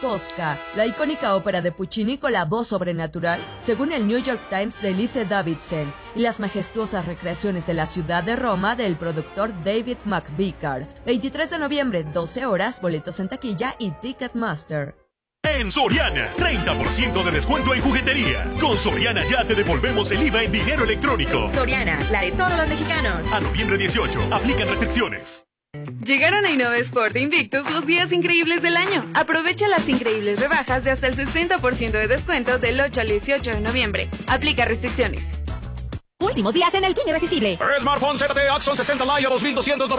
Tosca, la icónica ópera de Puccini con la voz sobrenatural, según el New York Times de Elise Davidson, y las majestuosas recreaciones de la ciudad de Roma del productor David McVicar. 23 de noviembre, 12 horas, boletos en taquilla y Ticketmaster. En Soriana, 30% de descuento en juguetería. Con Soriana ya te devolvemos el IVA en dinero electrónico. Soriana, la de todos los mexicanos. A noviembre 18, aplican restricciones. Llegaron a Innovesport e Invictus los días increíbles del año. Aprovecha las increíbles rebajas de hasta el 60% de descuento del 8 al 18 de noviembre. Aplica restricciones. Últimos días en el King Irresistible. Smartphone ZTE Axon 60 Lite a 2,290